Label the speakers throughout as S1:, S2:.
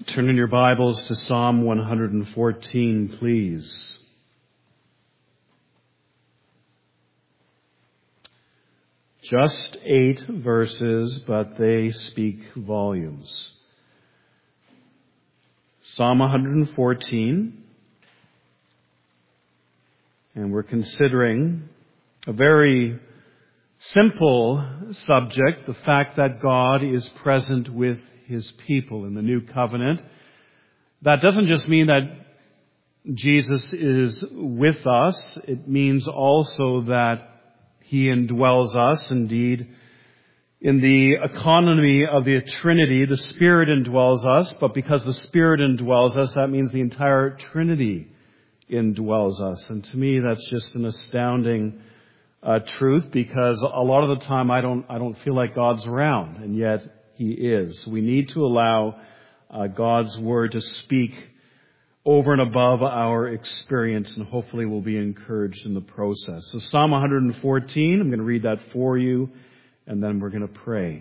S1: Turn in your Bibles to Psalm 114, please. Just 8 verses, but they speak volumes. Psalm 114, and we're considering a very simple subject, the fact that God is present with His people in the new covenant. That doesn't just mean that Jesus is with us. It means also that He indwells us. Indeed, in the economy of the Trinity, the Spirit indwells us, but because the Spirit indwells us, that means the entire Trinity indwells us. And to me, that's just an astounding truth, because a lot of the time I don't feel like God's around, and yet He is. We need to allow God's Word to speak over and above our experience, and hopefully we'll be encouraged in the process. So Psalm 114, I'm going to read that for you, and then we're going to pray.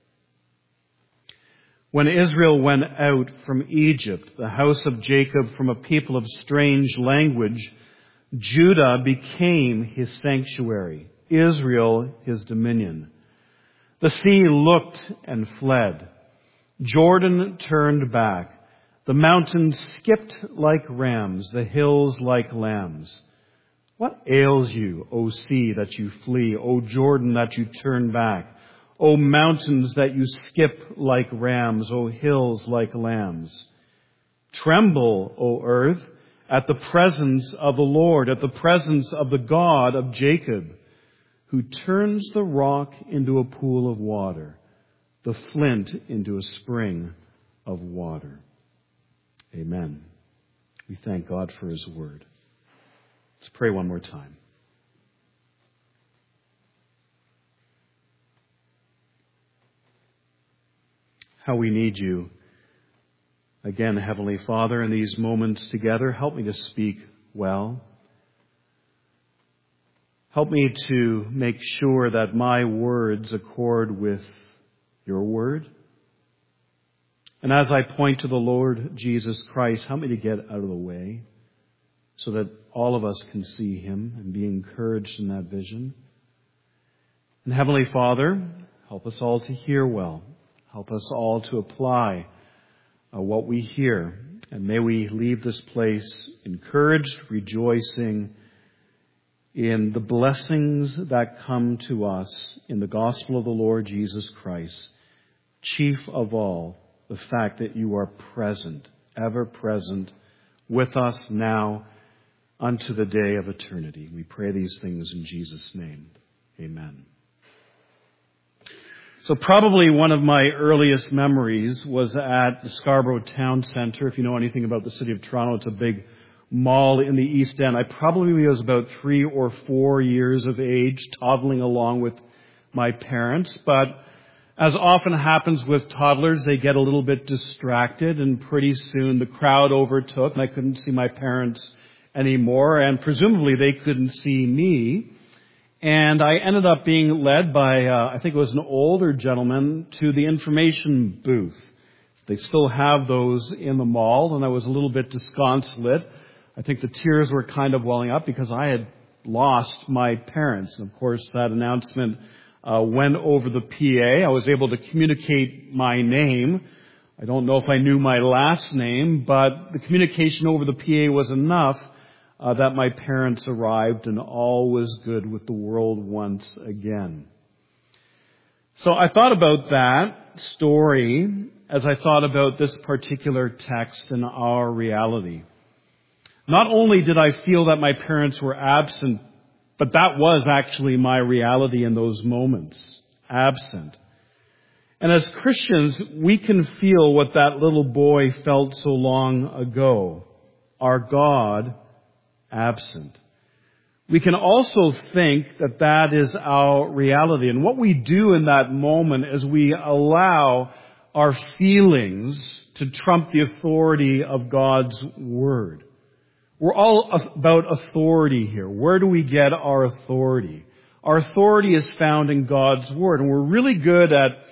S1: When Israel went out from Egypt, the house of Jacob from a people of strange language, Judah became His sanctuary, Israel His dominion. The sea looked and fled. Jordan turned back. The mountains skipped like rams, the hills like lambs. What ails you, O sea, that you flee, O Jordan, that you turn back, O mountains, that you skip like rams, O hills like lambs? Tremble, O earth, at the presence of the Lord, at the presence of the God of Jacob, who turns the rock into a pool of water, the flint into a spring of water. Amen. We thank God for His word. Let's pray one more time. How we need You. Again, Heavenly Father, in these moments together, help me to speak well. Help me to make sure that my words accord with Your word. And as I point to the Lord Jesus Christ, help me to get out of the way so that all of us can see Him and be encouraged in that vision. And Heavenly Father, help us all to hear well. Help us all to apply what we hear. And may we leave this place encouraged, rejoicing in the blessings that come to us in the gospel of the Lord Jesus Christ. Chief of all, the fact that You are present, ever present with us now unto the day of eternity. We pray these things in Jesus' name. Amen. So probably one of my earliest memories was at the Scarborough Town Centre. If you know anything about the city of Toronto, it's a big mall in the East End. I probably was about 3 or 4 years of age, toddling along with my parents. But as often happens with toddlers, they get a little bit distracted, and pretty soon the crowd overtook, and I couldn't see my parents anymore, and presumably they couldn't see me. And I ended up being led by, I think it was an older gentleman, to the information booth. They still have those in the mall, and I was a little bit disconsolate. I think the tears were kind of welling up because I had lost my parents. And of course, that announcement went over the PA. I was able to communicate my name. I don't know if I knew my last name, but the communication over the PA was enough that my parents arrived and all was good with the world once again. So I thought about that story as I thought about this particular text and our reality. Not only did I feel that my parents were absent, but that was actually my reality in those moments, absent. And as Christians, we can feel what that little boy felt so long ago, our God absent. We can also think that that is our reality. And what we do in that moment is we allow our feelings to trump the authority of God's Word. We're all about authority here. Where do we get our authority? Our authority is found in God's Word. And we're really good at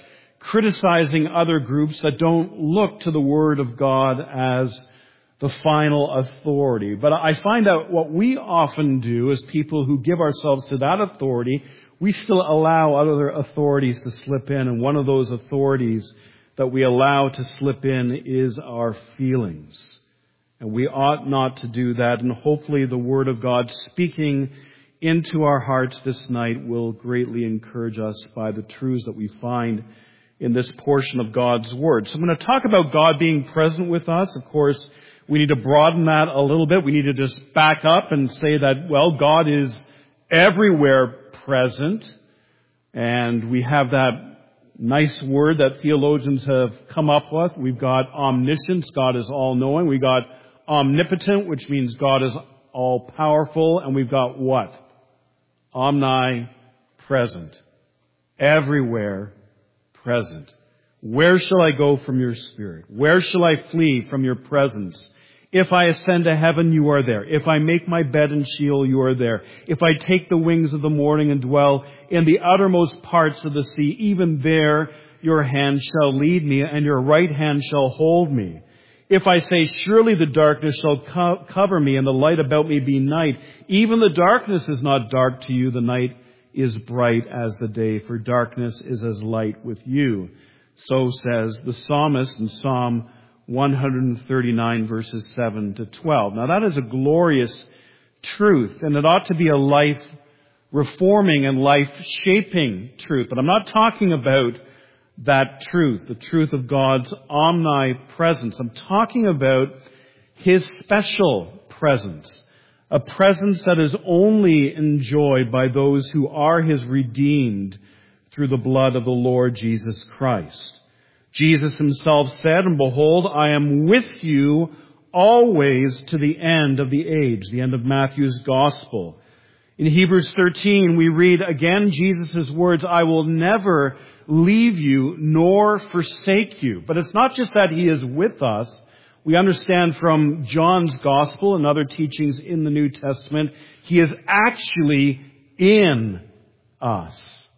S1: criticizing other groups that don't look to the Word of God as the final authority. But I find out what we often do as people who give ourselves to that authority, we still allow other authorities to slip in. And one of those authorities that we allow to slip in is our feelings. And we ought not to do that. And hopefully the Word of God speaking into our hearts this night will greatly encourage us by the truths that we find in this portion of God's Word. So I'm going to talk about God being present with us. Of course, we need to broaden that a little bit. We need to just back up and say that, well, God is everywhere present. And we have that nice word that theologians have come up with. We've got omniscience, God is all-knowing. We've got omnipotent, which means God is all-powerful. And we've got what? Omnipresent. Everywhere present. Where shall I go from your Spirit? Where shall I flee from your presence? If I ascend to heaven, you are there. If I make my bed in Sheol, you are there. If I take the wings of the morning and dwell in the uttermost parts of the sea, even there your hand shall lead me, and your right hand shall hold me. If I say, surely the darkness shall cover me, and the light about me be night, even the darkness is not dark to you. The night is bright as the day, for darkness is as light with you. So says the psalmist in Psalm 139 verses 7 to 12. Now that is a glorious truth, and it ought to be a life-reforming and life-shaping truth. But I'm not talking about that truth, the truth of God's omnipresence. I'm talking about His special presence, a presence that is only enjoyed by those who are His redeemed through the blood of the Lord Jesus Christ. Jesus Himself said, and behold, I am with you always to the end of the age, the end of Matthew's Gospel. In Hebrews 13, we read again Jesus' words, I will never leave you nor forsake you. But it's not just that He is with us. We understand from John's Gospel and other teachings in the New Testament, He is actually in us.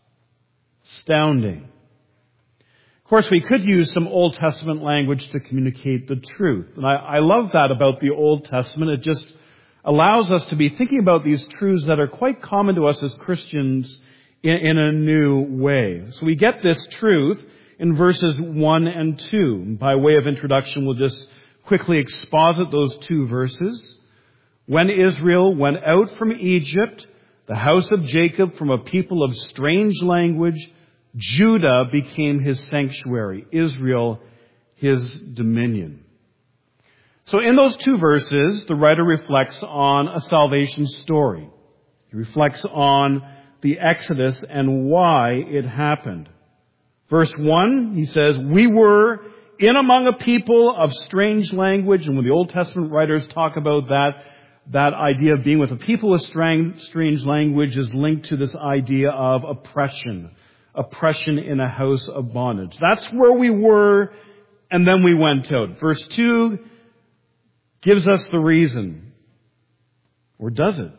S1: Astounding. Of course, we could use some Old Testament language to communicate the truth. And I love that about the Old Testament. It just allows us to be thinking about these truths that are quite common to us as Christians in a new way. So we get this truth in verses 1 and 2. By way of introduction, we'll just quickly exposit those two verses. When Israel went out from Egypt, the house of Jacob from a people of strange language, Judah became his sanctuary, Israel his dominion. So in those two verses, the writer reflects on a salvation story. He reflects on the Exodus and why it happened. Verse 1, he says, we were in among a people of strange language. And when the Old Testament writers talk about that idea of being with a people with strange language is linked to this idea of oppression in a house of bondage. That's where we were, and then we went out. Verse 2 gives us the reason. Or does it?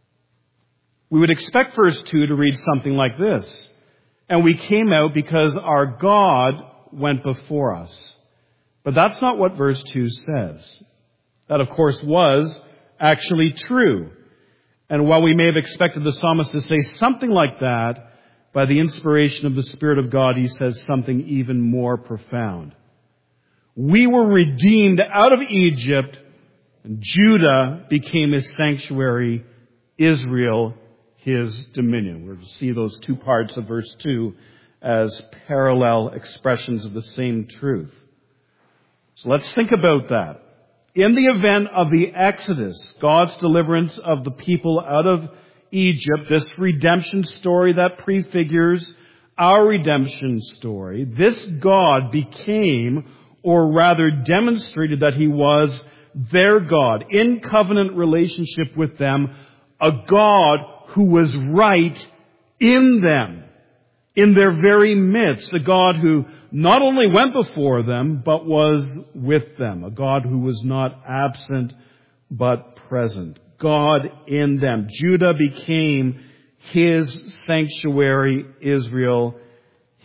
S1: We would expect verse 2 to read something like this. And we came out because our God went before us. But that's not what verse 2 says. That, of course, was actually true. And while we may have expected the psalmist to say something like that, by the inspiration of the Spirit of God, he says something even more profound. We were redeemed out of Egypt, and Judah became his sanctuary, Israel his dominion. We're to see those two parts of verse 2 as parallel expressions of the same truth. So let's think about that. In the event of the Exodus, God's deliverance of the people out of Egypt, this redemption story that prefigures our redemption story, this God became, or rather demonstrated that He was their God, in covenant relationship with them, a God who was right in them, in their very midst, a God who not only went before them, but was with them, a God who was not absent, but present. God in them. Judah became His sanctuary, Israel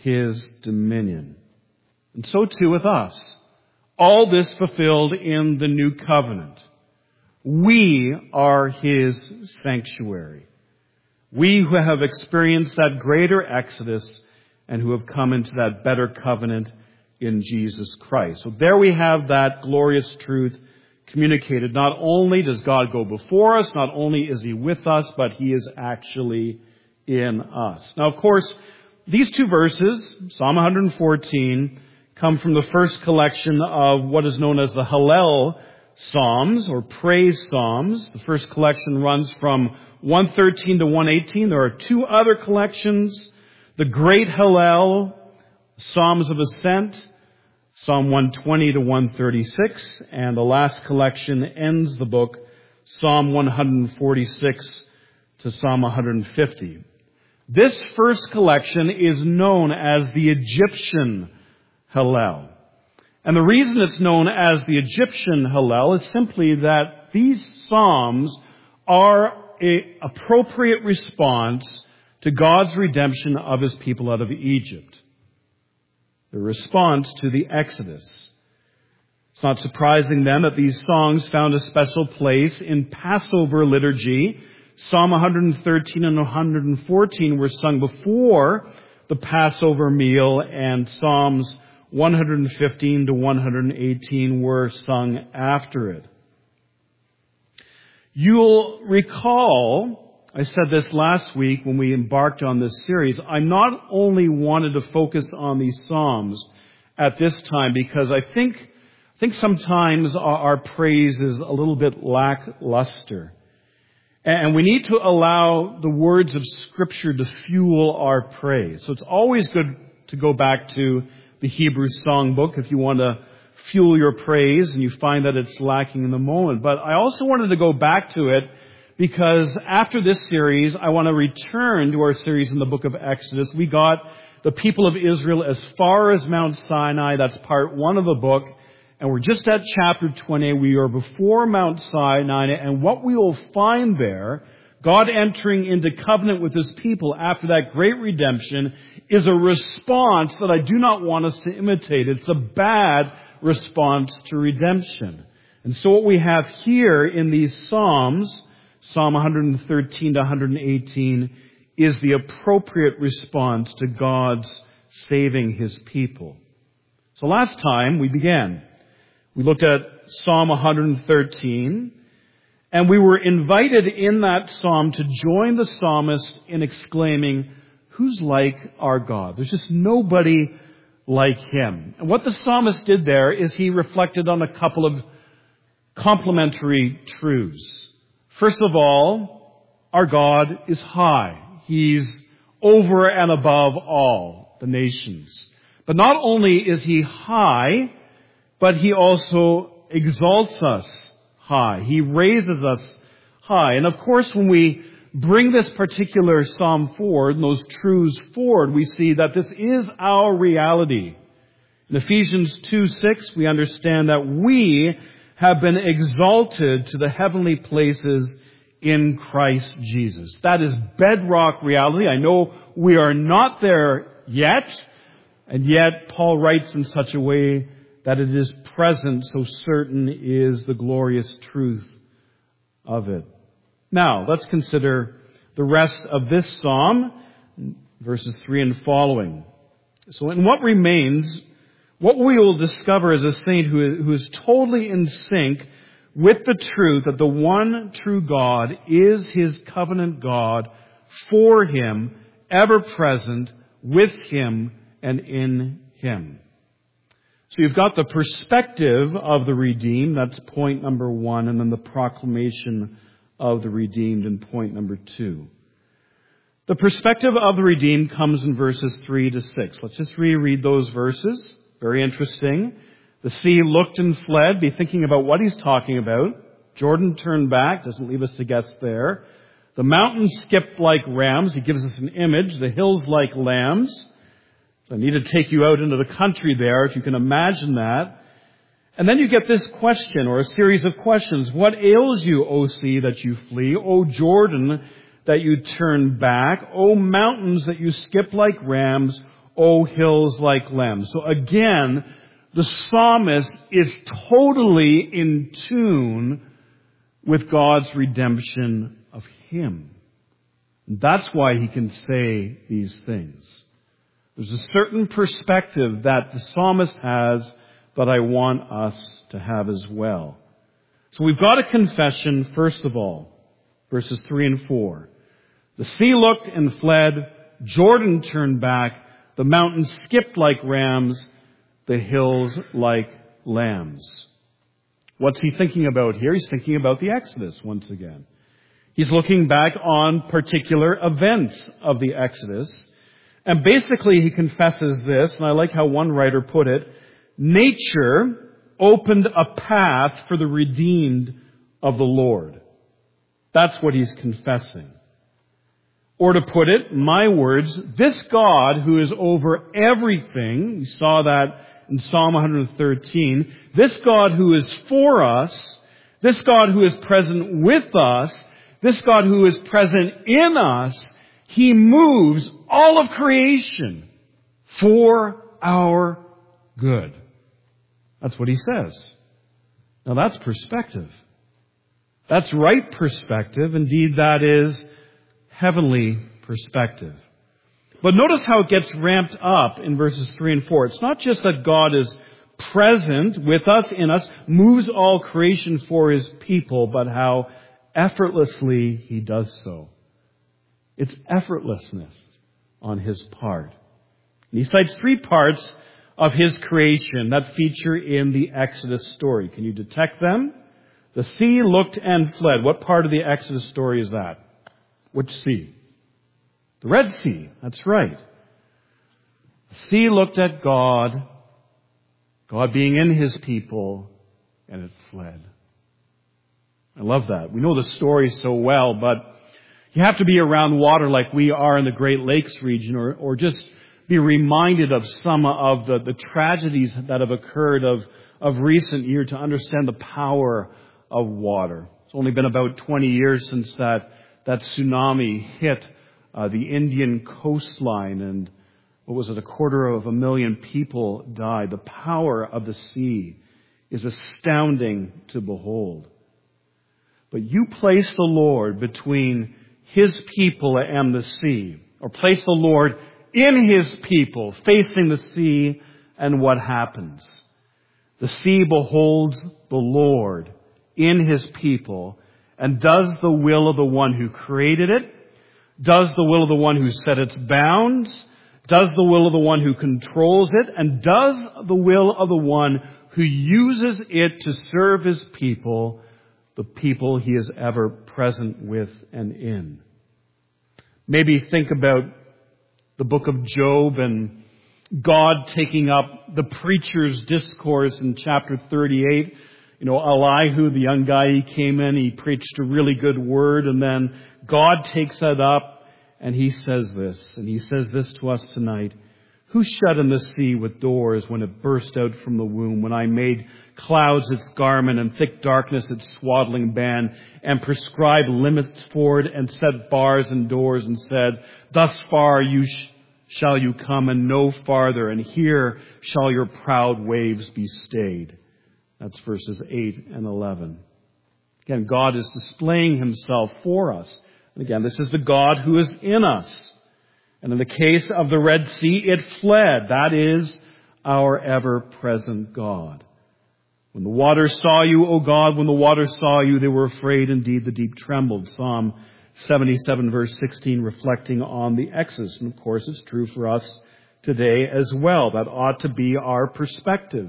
S1: His dominion. And so too with us. All this fulfilled in the new covenant. We are His sanctuary. We who have experienced that greater exodus and who have come into that better covenant in Jesus Christ. So there we have that glorious truth communicated. Not only does God go before us, not only is He with us, but He is actually in us. Now, of course, these two verses, Psalm 114, come from the first collection of what is known as the Hallel Psalms, or praise psalms. The first collection runs from 113 to 118. There are two other collections. The Great Hallel, Psalms of Ascent, Psalm 120 to 136. And the last collection ends the book, Psalm 146 to Psalm 150. This first collection is known as the Egyptian Hallel. And the reason it's known as the Egyptian Hallel is simply that these psalms are an appropriate response to God's redemption of His people out of Egypt. The response to the Exodus. It's not surprising then that these songs found a special place in Passover liturgy. Psalm 113 and 114 were sung before the Passover meal, and Psalms 115 to 118 were sung after it. You'll recall, I said this last week when we embarked on this series, I not only wanted to focus on these Psalms at this time because I think sometimes our praise is a little bit lackluster. And we need to allow the words of Scripture to fuel our praise. So it's always good to go back to the Hebrew songbook if you want to fuel your praise and you find that it's lacking in the moment. But I also wanted to go back to it because after this series, I want to return to our series in the book of Exodus. We got the people of Israel as far as Mount Sinai. That's part 1 of the book. And we're just at chapter 20. We are before Mount Sinai. And what we will find there, God entering into covenant with His people after that great redemption, is a response that I do not want us to imitate. It's a bad response to redemption. And so what we have here in these Psalms, Psalm 113 to 118, is the appropriate response to God's saving His people. So last time we began. We looked at Psalm 113, and we were invited in that psalm to join the psalmist in exclaiming, "Who's like our God?" There's just nobody like Him. And what the psalmist did there is he reflected on a couple of complementary truths. First of all, our God is high. He's over and above all the nations. But not only is He high, but He also exalts us high. He raises us high. And of course, when we bring this particular psalm forward, and those truths forward, we see that this is our reality. In Ephesians 2:6, we understand that we have been exalted to the heavenly places in Christ Jesus. That is bedrock reality. I know we are not there yet, and yet Paul writes in such a way that it is present, so certain is the glorious truth of it. Now, let's consider the rest of this psalm, verses 3 and following. So in what remains, what we will discover is a saint who is totally in sync with the truth that the one true God is His covenant God, for Him, ever present, with Him, and in Him. So you've got the perspective of the redeemed, that's point number 1, and then the proclamation of the redeemed in point number 2. The perspective of the redeemed comes in verses 3 to 6. Let's just reread those verses. Very interesting. The sea looked and fled. Be thinking about what he's talking about. Jordan turned back. Doesn't leave us to guess there. The mountains skipped like rams. He gives us an image. The hills like lambs. So I need to take you out into the country there, if you can imagine that. And then you get this question, or a series of questions. What ails you, O sea, that you flee? O Jordan, that you turn back? O mountains, that you skip like rams? O hills like lambs. So again, the psalmist is totally in tune with God's redemption of him. And that's why he can say these things. There's a certain perspective that the psalmist has that I want us to have as well. So we've got a confession, first of all, verses 3 and 4. The sea looked and fled, Jordan turned back, the mountains skipped like rams, the hills like lambs. What's he thinking about here? He's thinking about the Exodus once again. He's looking back on particular events of the Exodus. And basically he confesses this, and I like how one writer put it, nature opened a path for the redeemed of the Lord. That's what he's confessing. Or to put it, my words, this God who is over everything, we saw that in Psalm 113, this God who is for us, this God who is present with us, this God who is present in us, he moves all of creation for our good. That's what he says. Now that's perspective. That's right perspective. Indeed, that is heavenly perspective. But notice how it gets ramped up in verses 3 and 4. It's not just that God is present with us, in us, moves all creation for his people, but how effortlessly he does so. It's effortlessness on his part. And he cites 3 parts of his creation that feature in the Exodus story. Can you detect them? The sea looked and fled. What part of the Exodus story is that? Which sea? The Red Sea. That's right. The sea looked at God, God being in his people, and it fled. I love that. We know the story so well, but you have to be around water like we are in the Great Lakes region, or just be reminded of some of the tragedies that have occurred of recent year to understand the power of water. It's only been about 20 years since that tsunami hit the Indian coastline, and what was it, 250,000 people died. The power of the sea is astounding to behold. But you place the Lord between his people and the sea, or place the Lord in his people facing the sea, and what happens? The sea beholds the Lord in his people and does the will of the one who created it, does the will of the one who set its bounds, does the will of the one who controls it, and does the will of the one who uses it to serve his people, the people he is ever present with and in. Maybe think about the book of Job and God taking up the preacher's discourse in chapter 38. You know, Elihu, the young guy, he came in, he preached a really good word, and then God takes that up and he says this, and he says this to us tonight. Who shut in the sea with doors when it burst out from the womb, when I made clouds its garment and thick darkness its swaddling band, and prescribed limits for it, and set bars and doors, and said, thus far shall you come and no farther, and here shall your proud waves be stayed. That's verses 8 and 11. Again, God is displaying himself for us. And again, this is the God who is in us. And in the case of the Red Sea, it fled. That is our ever-present God. When the waters saw you, O God, when the waters saw you, they were afraid. Indeed, the deep trembled. Psalm 77, verse 16, reflecting on the Exodus. And of course, it's true for us today as well. That ought to be our perspective.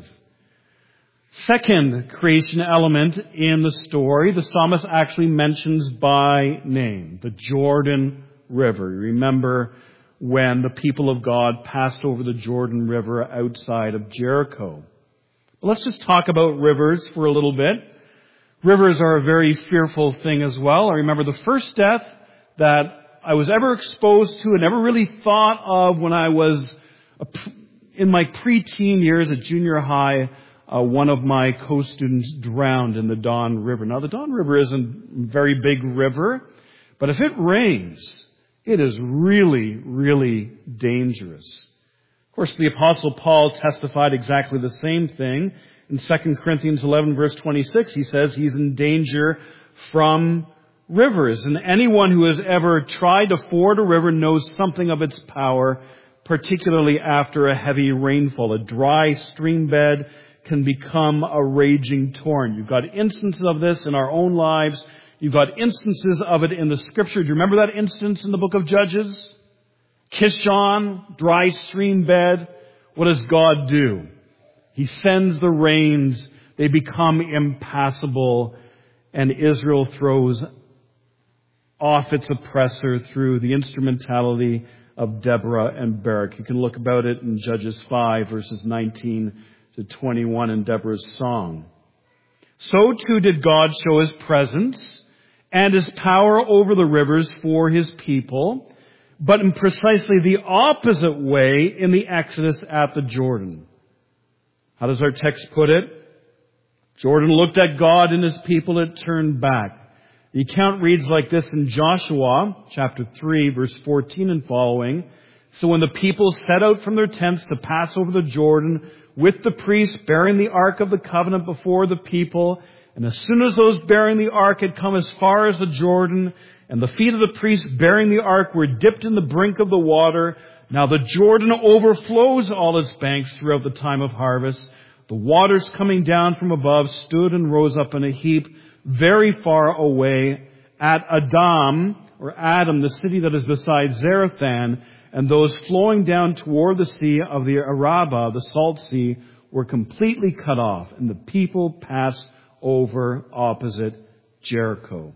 S1: Second creation element in the story, the psalmist actually mentions by name, the Jordan River. You remember when the people of God passed over the Jordan River outside of Jericho. Let's just talk about rivers for a little bit. Rivers are a very fearful thing as well. I remember the first death that I was ever exposed to and never really thought of when I was in my preteen years at junior high. One of my co-students drowned in the Don River. Now, the Don River isn't a very big river, but if it rains, it is really, really dangerous. course, the Apostle Paul testified exactly the same thing. In 2 Corinthians 11, verse 26, he says he's in danger from rivers. And anyone who has ever tried to ford a river knows something of its power, particularly after a heavy rainfall. A dry stream bed can become a raging torrent. You've got instances of this in our own lives. You've got instances of it in the Scripture. Do you remember that instance in the book of Judges? Kishon, dry stream bed. What does God do? He sends the rains. They become impassable. And Israel throws off its oppressor through the instrumentality of Deborah and Barak. You can look about it in Judges 5, verses 19 to 21 in Deborah's song. So too did God show His presence and His power over the rivers for His people, but in precisely the opposite way in the Exodus at the Jordan. How does our text put it? Jordan looked at God and His people, it turned back. The account reads like this in Joshua chapter 3, verse 14 and following. So when the people set out from their tents to pass over the Jordan with the priests bearing the Ark of the Covenant before the people, and as soon as those bearing the Ark had come as far as the Jordan, and the feet of the priests bearing the Ark were dipped in the brink of the water, now the Jordan overflows all its banks throughout the time of harvest. The waters coming down from above stood and rose up in a heap very far away at Adam, the city that is beside Zarethan, and those flowing down toward the sea of the Arabah, the salt sea, were completely cut off, and the people passed over opposite Jericho.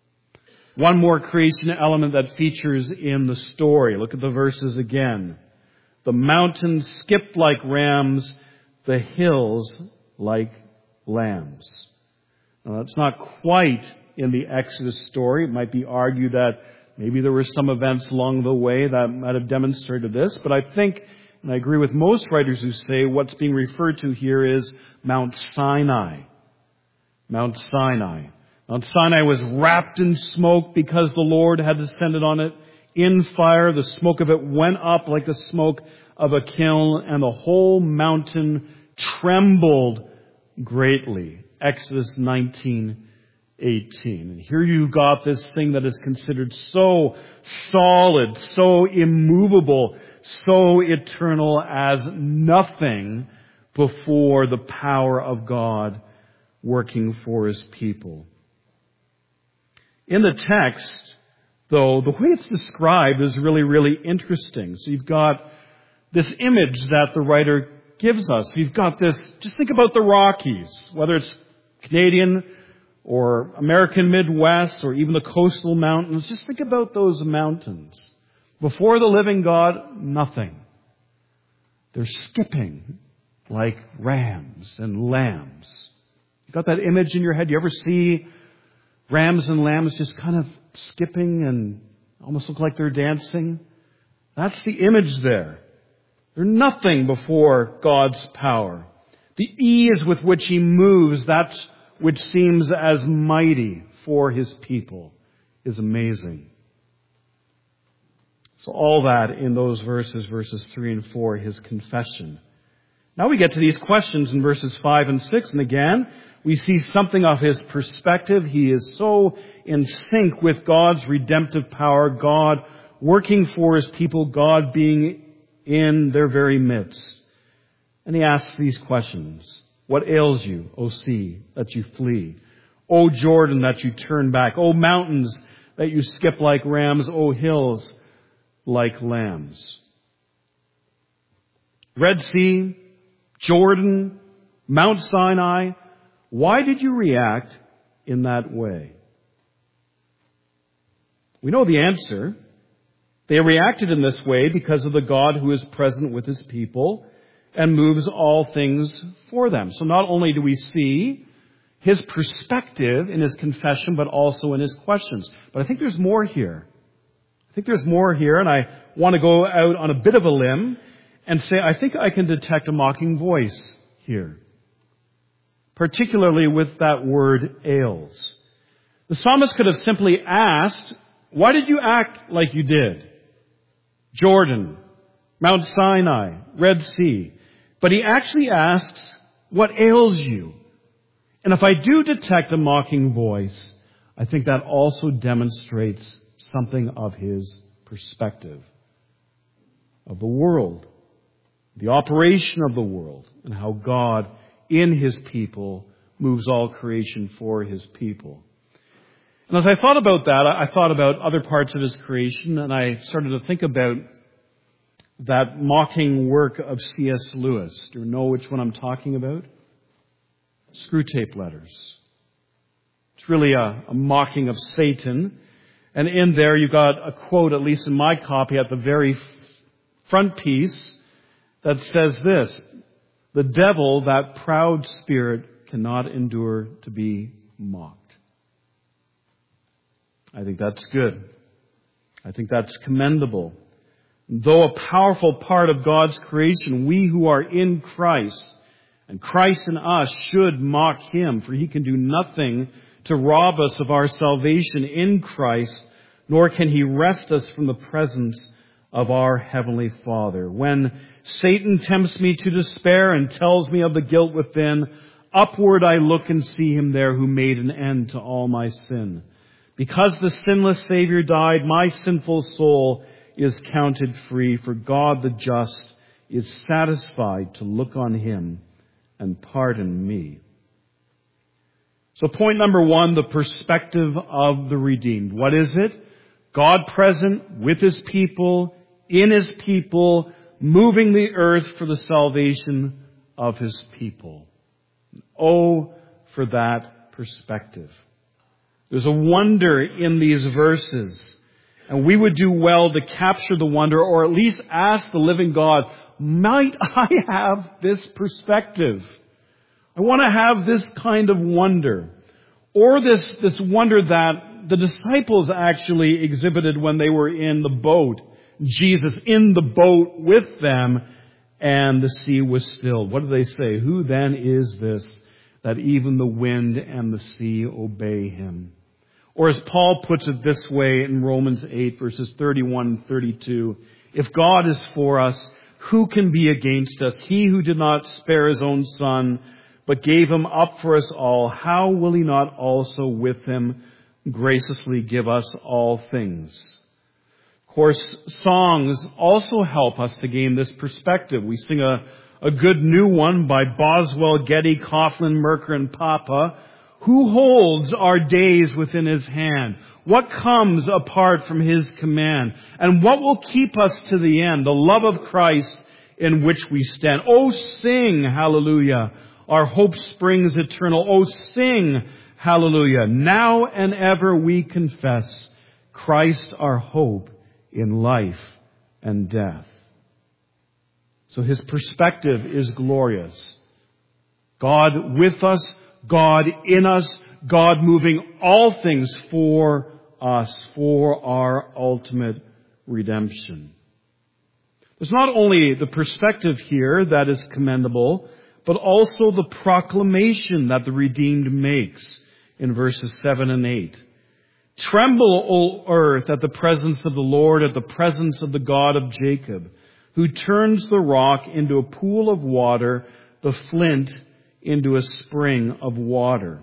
S1: One more creation element that features in the story. Look at the verses again. The mountains skipped like rams, the hills like lambs. Now, that's not quite in the Exodus story. It might be argued that maybe there were some events along the way that might have demonstrated this, but I think, and I agree with most writers who say what's being referred to here is Mount Sinai. Mount Sinai. Mount Sinai was wrapped in smoke because the Lord had descended on it in fire. The smoke of it went up like the smoke of a kiln, and the whole mountain trembled greatly. Exodus 19:18. And here you've got this thing that is considered so solid, so immovable, so eternal as nothing before the power of God working for His people. In the text, though, the way it's described is really, really interesting. So you've got this image that the writer gives us. You've got this, just think about the Rockies, whether it's Canadian or American Midwest or even the coastal mountains. Just think about those mountains. Before the living God, nothing. They're skipping like rams and lambs. You got that image in your head? You ever see rams and lambs just kind of skipping and almost look like they're dancing? That's the image there. They're nothing before God's power. The ease with which He moves, that which seems as mighty for His people, is amazing. So all that in those verses 3 and 4, His confession. Now we get to these questions in verses 5 and 6, and again, we see something of His perspective. He is so in sync with God's redemptive power, God working for His people, God being in their very midst. And He asks these questions. What ails you, O sea, that you flee? O Jordan, that you turn back? O mountains, that you skip like rams? O hills, like lambs? Red Sea, Jordan, Mount Sinai. Why did you react in that way? We know the answer. They reacted in this way because of the God who is present with His people and moves all things for them. So not only do we see His perspective in His confession, but also in His questions. But I think there's more here. And I want to go out on a bit of a limb and say I think I can detect a mocking voice here. Particularly with that word ails. The psalmist could have simply asked, why did you act like you did? Jordan, Mount Sinai, Red Sea. But he actually asks, what ails you? And if I do detect a mocking voice, I think that also demonstrates something of his perspective of the world, the operation of the world, and how God, in his people, moves all creation for his people. And as I thought about that, I thought about other parts of his creation, and I started to think about that mocking work of C.S. Lewis. Do you know which one I'm talking about? Screwtape Letters. It's really a mocking of Satan. And in there you've got a quote, at least in my copy, at the very front piece that says this: "The devil, that proud spirit, cannot endure to be mocked." I think that's good. I think that's commendable. Though a powerful part of God's creation, we who are in Christ and Christ in us should mock him, for he can do nothing to rob us of our salvation in Christ, nor can he wrest us from the presence of our Heavenly Father. When Satan tempts me to despair and tells me of the guilt within, upward I look and see him there who made an end to all my sin. Because the sinless Savior died, my sinful soul is counted free, for God the just is satisfied to look on him and pardon me. So point number one, the perspective of the redeemed. What is it? God present with his people, in his people, moving the earth for the salvation of his people. Oh, for that perspective. There's a wonder in these verses, and we would do well to capture the wonder, or at least ask the living God, might I have this perspective? I want to have this kind of wonder. Or this wonder that the disciples actually exhibited when they were in the boat. Jesus in the boat with them, and the sea was still. What do they say? Who then is this that even the wind and the sea obey him? Or as Paul puts it this way in Romans 8, verses 31 and 32, if God is for us, who can be against us? He who did not spare his own son, but gave him up for us all, how will he not also with him graciously give us all things? Of course, songs also help us to gain this perspective. We sing a good new one by Boswell, Getty, Coughlin, Merker, and Papa. Who holds our days within his hand? What comes apart from his command? And what will keep us to the end? The love of Christ in which we stand. Oh, sing, hallelujah. Our hope springs eternal. Oh, sing, hallelujah. Now and ever we confess Christ our hope in life and death. So his perspective is glorious. God with us, God in us, God moving all things for us, for our ultimate redemption. There's not only the perspective here that is commendable, but also the proclamation that the redeemed makes in verses 7 and 8. Tremble, O earth, at the presence of the Lord, at the presence of the God of Jacob, who turns the rock into a pool of water, the flint into a spring of water.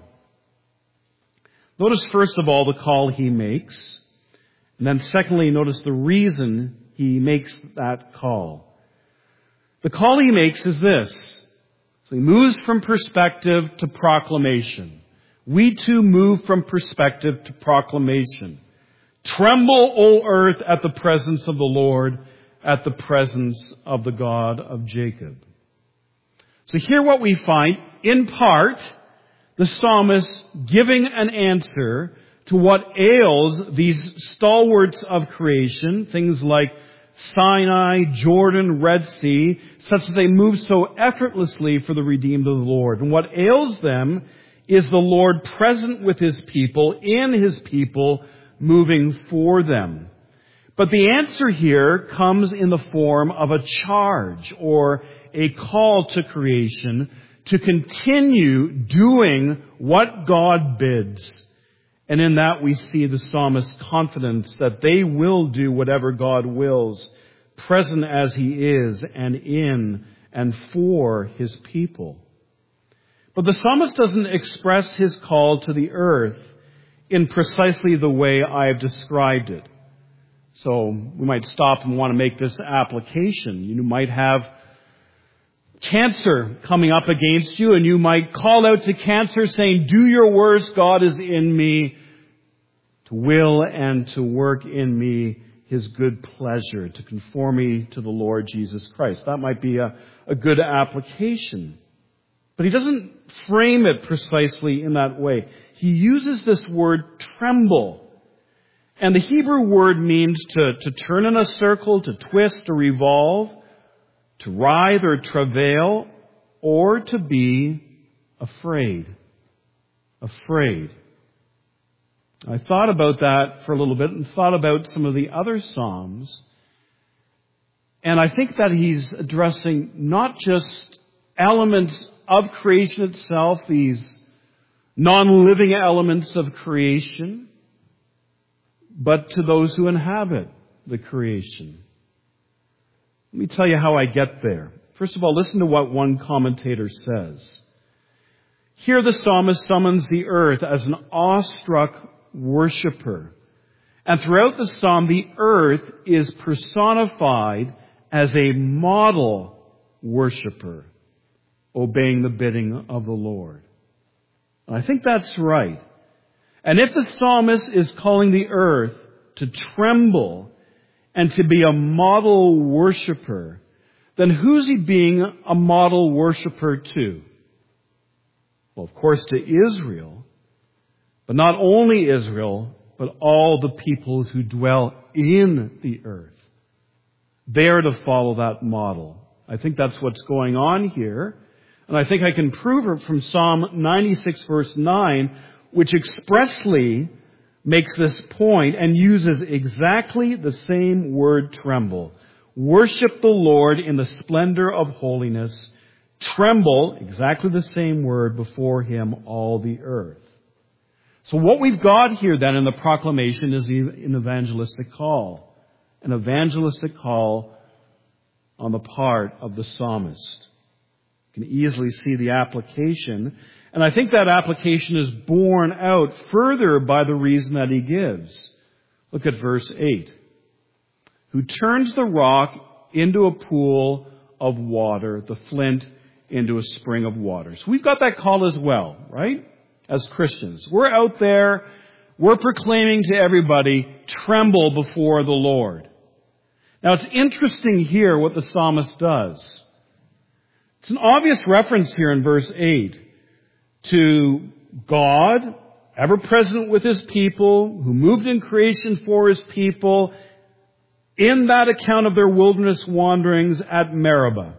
S1: Notice first of all the call he makes. And then secondly, notice the reason he makes that call. The call he makes is this. So he moves from perspective to proclamation. We too move from perspective to proclamation. Tremble, O earth, at the presence of the Lord, at the presence of the God of Jacob. So here what we find, in part, the psalmist giving an answer to what ails these stalwarts of creation, things like Sinai, Jordan, Red Sea, such that they move so effortlessly for the redeemed of the Lord. And what ails them is the Lord present with his people, in his people, moving for them. But the answer here comes in the form of a charge or a call to creation to continue doing what God bids. And in that we see the psalmist's confidence that they will do whatever God wills, present as he is and in and for his people. But the psalmist doesn't express his call to the earth in precisely the way I have described it. So we might stop and want to make this application. You might have cancer coming up against you, and you might call out to cancer saying, "Do your worst, God is in me, to will and to work in me his good pleasure, to conform me to the Lord Jesus Christ." That might be a good application. But he doesn't frame it precisely in that way. He uses this word tremble. And the Hebrew word means to turn in a circle, to twist or revolve, to writhe or travail, or to be afraid. Afraid. I thought about that for a little bit and thought about some of the other Psalms. And I think that he's addressing not just elements of creation itself, these non-living elements of creation, but to those who inhabit the creation. Let me tell you how I get there. First of all, listen to what one commentator says. Here the psalmist summons the earth as an awestruck worshiper. And throughout the psalm, the earth is personified as a model worshiper, obeying the bidding of the Lord. And I think that's right. And if the psalmist is calling the earth to tremble and to be a model worshiper, then who's he being a model worshiper to? Well, of course, to Israel, but not only Israel, but all the peoples who dwell in the earth. They are to follow that model. I think that's what's going on here. And I think I can prove it from Psalm 96 verse 9, which expressly makes this point and uses exactly the same word tremble. Worship the Lord in the splendor of holiness. Tremble, exactly the same word, before him all the earth. So what we've got here then in the proclamation is an evangelistic call. An evangelistic call on the part of the psalmist. You can easily see the application. And I think that application is borne out further by the reason that he gives. Look at verse 8. Who turns the rock into a pool of water, the flint into a spring of water. So we've got that call as well, right? As Christians. We're out there, we're proclaiming to everybody, tremble before the Lord. Now it's interesting here what the psalmist does. It's an obvious reference here in verse 8 to God, ever present with his people, who moved in creation for his people, in that account of their wilderness wanderings at Meribah.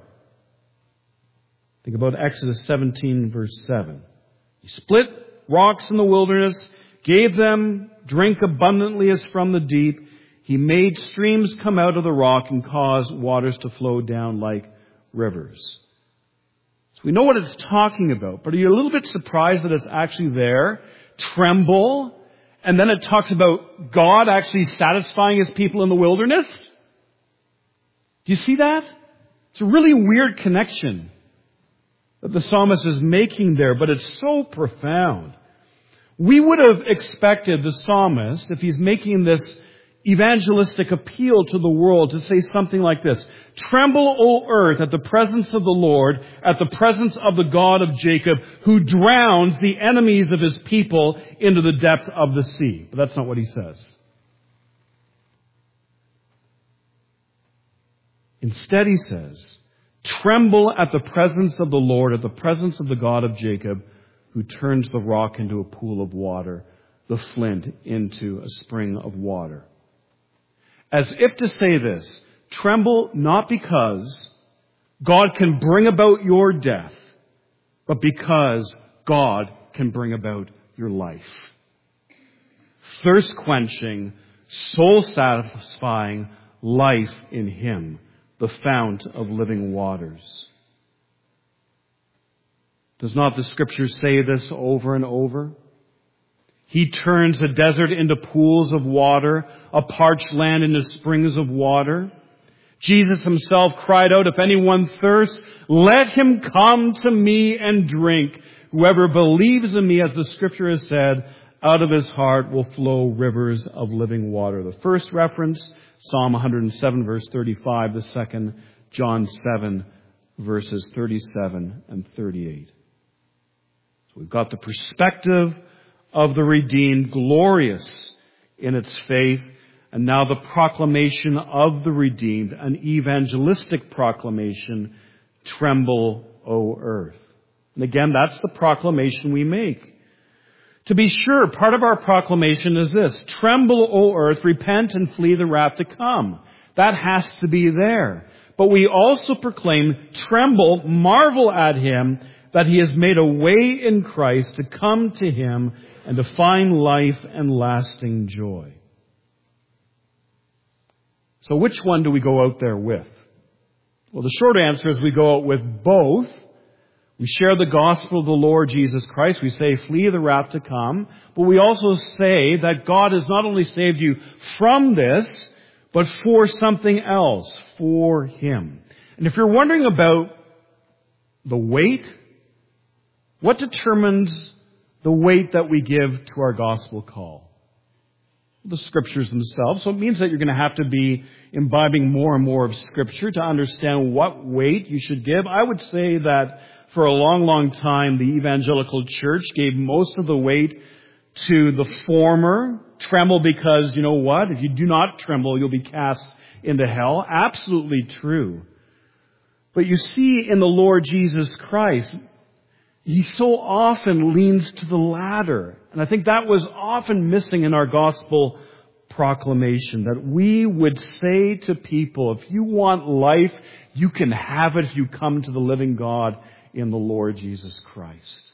S1: Think about Exodus 17 verse 7. He split rocks in the wilderness, gave them drink abundantly as from the deep. He made streams come out of the rock and caused waters to flow down like rivers. So we know what it's talking about, but are you a little bit surprised that it's actually there? Tremble. And then it talks about God actually satisfying his people in the wilderness. Do you see that? It's a really weird connection that the psalmist is making there, but it's so profound. We would have expected the psalmist, if he's making this evangelistic appeal to the world, to say something like this: tremble, O earth, at the presence of the Lord, at the presence of the God of Jacob, who drowns the enemies of his people into the depth of the sea. But that's not what he says. Instead, he says, tremble at the presence of the Lord, at the presence of the God of Jacob, who turns the rock into a pool of water, the flint into a spring of water. As if to say this, tremble not because God can bring about your death, but because God can bring about your life. Thirst-quenching, soul-satisfying life in him, the fount of living waters. Does not the Scripture say this over and over? He turns a desert into pools of water, a parched land into springs of water. Jesus himself cried out, if anyone thirsts, let him come to me and drink. Whoever believes in me, as the scripture has said, out of his heart will flow rivers of living water. The first reference, Psalm 107, verse 35. The second, John 7, verses 37 and 38. So we've got the perspective of the redeemed, glorious in its faith, and now the proclamation of the redeemed, an evangelistic proclamation, tremble, O earth. And again, that's the proclamation we make. To be sure, part of our proclamation is this: tremble, O earth, repent and flee the wrath to come. That has to be there. But we also proclaim, tremble, marvel at him, that he has made a way in Christ to come to him and to find life and lasting joy. So which one do we go out there with? Well, the short answer is we go out with both. We share the gospel of the Lord Jesus Christ. We say, flee the wrath to come. But we also say that God has not only saved you from this, but for something else, for him. And if you're wondering about the weight, what determines the weight that we give to our gospel call? The scriptures themselves. So it means that you're going to have to be imbibing more and more of scripture to understand what weight you should give. I would say that for a long, long time, the evangelical church gave most of the weight to the former. Tremble because, you know what? If you do not tremble, you'll be cast into hell. Absolutely true. But you see in the Lord Jesus Christ, he so often leans to the latter. And I think that was often missing in our gospel proclamation, that we would say to people, if you want life, you can have it if you come to the living God in the Lord Jesus Christ.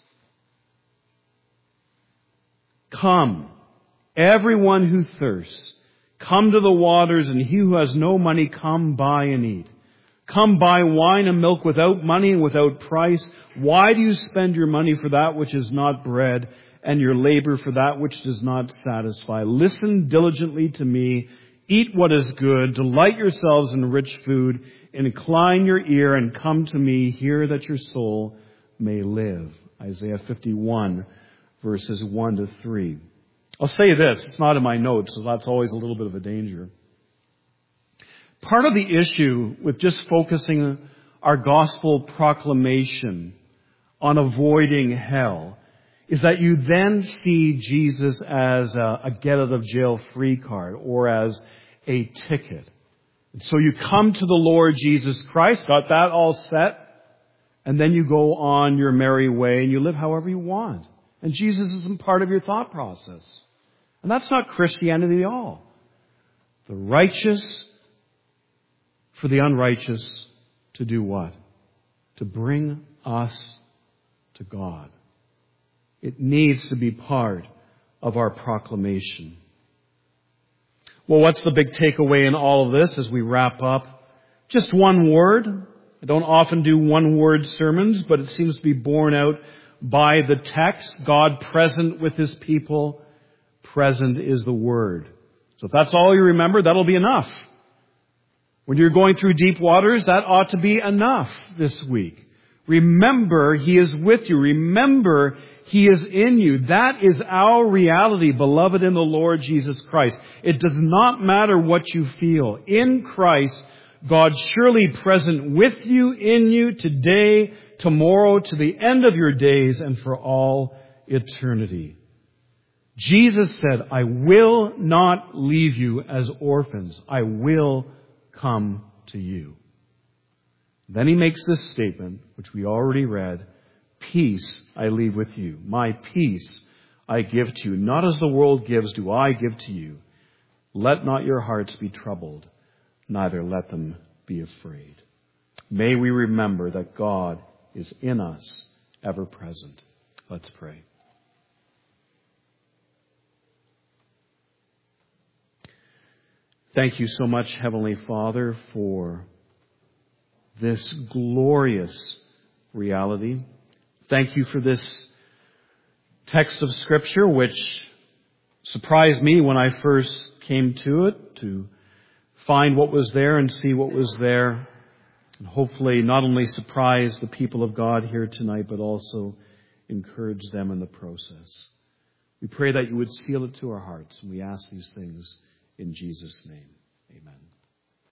S1: Come, everyone who thirsts, come to the waters, and he who has no money, come buy and eat. Come buy wine and milk without money and without price. Why do you spend your money for that which is not bread, and your labor for that which does not satisfy? Listen diligently to me. Eat what is good. Delight yourselves in rich food. Incline your ear and come to me. Hear that your soul may live. Isaiah 51, verses 1 to 3. I'll say this. It's not in my notes, so that's always a little bit of a danger. Part of the issue with just focusing our gospel proclamation on avoiding hell is that you then see Jesus as a get out of jail free card or as a ticket. And so you come to the Lord Jesus Christ, got that all set, and then you go on your merry way and you live however you want. And Jesus isn't part of your thought process. And that's not Christianity at all. The righteous for the unrighteous to do what? To bring us to God. It needs to be part of our proclamation. Well, what's the big takeaway in all of this as we wrap up? Just one word. I don't often do one-word sermons, but it seems to be borne out by the text. God present with his people. Present is the word. So if that's all you remember, that'll be enough. When you're going through deep waters, that ought to be enough this week. Remember, he is with you. Remember, he is in you. That is our reality, beloved in the Lord Jesus Christ. It does not matter what you feel. In Christ, God surely present with you, in you, today, tomorrow, to the end of your days, and for all eternity. Jesus said, I will not leave you as orphans. I will come to you. Then he makes this statement, which we already read, peace I leave with you. My peace I give to you. Not as the world gives do I give to you. Let not your hearts be troubled, neither let them be afraid. May we remember that God is in us, ever present. Let's pray. Thank you so much, Heavenly Father, for this glorious reality. Thank you for this text of Scripture, which surprised me when I first came to it, to find what was there and see what was there, and hopefully not only surprise the people of God here tonight, but also encourage them in the process. We pray that you would seal it to our hearts, and we ask these things in Jesus' name. Amen.